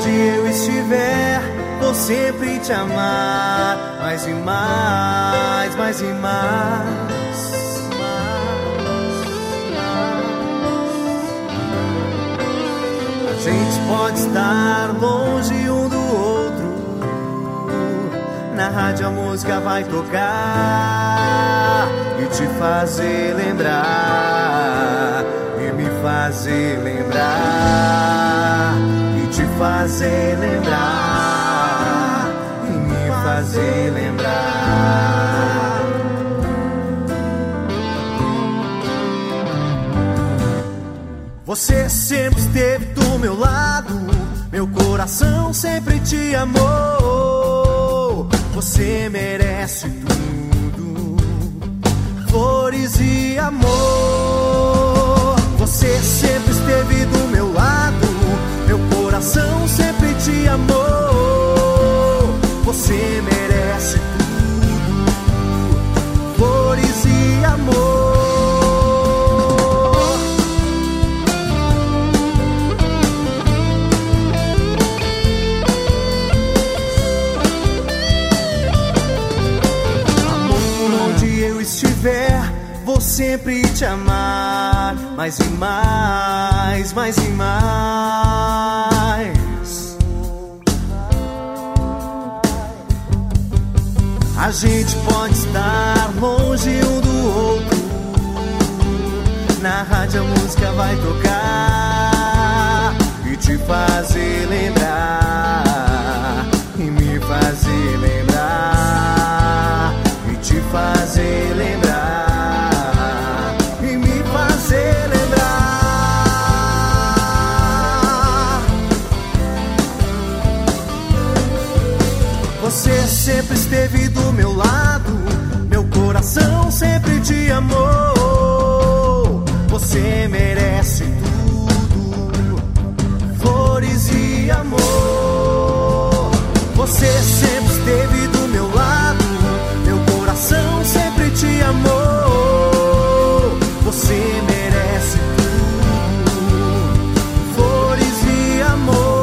onde eu estiver, vou sempre te amar, mais e mais, mais e mais. A gente pode estar longe um do outro, na rádio a música vai tocar e te fazer lembrar, e me fazer lembrar, e te fazer lembrar, e me fazer lembrar. Você sempre esteve do meu lado, meu coração sempre te amou. Você merece tudo, flores e amor. Você sempre esteve do meu lado, meu coração sempre te amou. Você merece tudo, flores e amor. Vou sempre te amar, mais e mais, mais e mais. A gente pode estar longe um do outro, na rádio a música vai tocar e te fazer lembrar, e me fazer lembrar, e te fazer lembrar. Você sempre esteve do meu lado, meu coração sempre te amou. Você merece tudo, flores e amor. Você sempre esteve do meu lado, meu coração sempre te amou. Você merece tudo, flores e amor.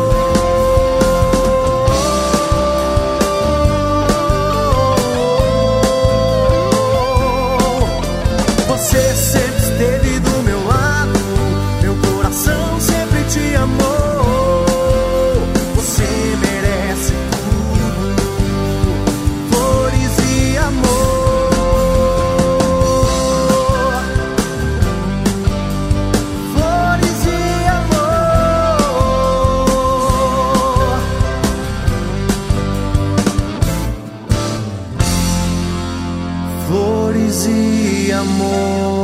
Você sempre esteve do meu lado, meu coração sempre te amou. Você merece tudo, flores e amor. Flores e amor. Flores e amor.